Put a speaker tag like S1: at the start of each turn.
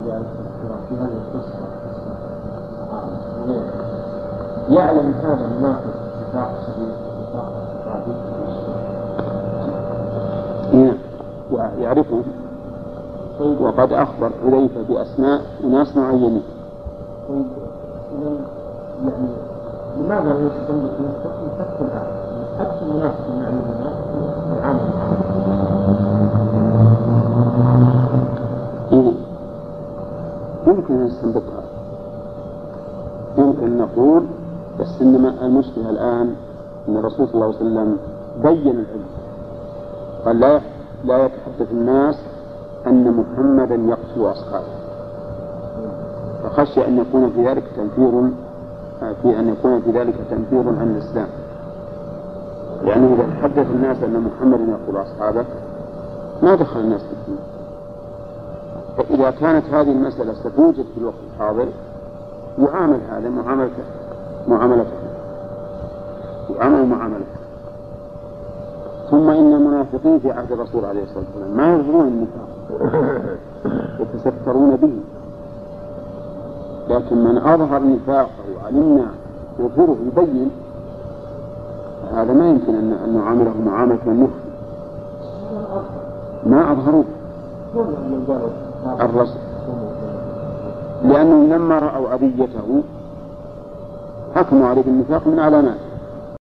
S1: في هذه القصة يعلم هذا المنافق نفاق شديد نفاق
S2: يعرفه. وقد أخبر حذيفة بأسماء وناس معينين.
S1: يعني لماذا لا يستنبط نفس الآن نفس المنافق المعلوم العام
S2: يمكن أن نستنبطها، يمكن نقول، بس إنما المشكلة الآن أن الرسول صلى الله عليه وسلم بين العلم، قال لا يتحدث الناس أن محمدا يقتل أصحابه، فخشي أن يكون في ذلك تنفير عن الإسلام، لأنه إذا تحدث الناس أن محمدا يقتل أصحابه ما دخل الناس في الدين. فإذا كانت هذه المسألة ستوجد في الوقت الحاضر يعامل هذا معاملته. ثم إن المنافقين في عهد الرسول عليه الصلاة والسلام ما يظهرون النفاق يتسترون به، لكن من أظهر نفاقه وعلمنا يظهره يبين، هذا ما يمكن أن نعامله معاملة من يخفي ما أظهروه الرسول، لأنه لما رأوا أذيته حكموا عليه بالنفاق من علامات.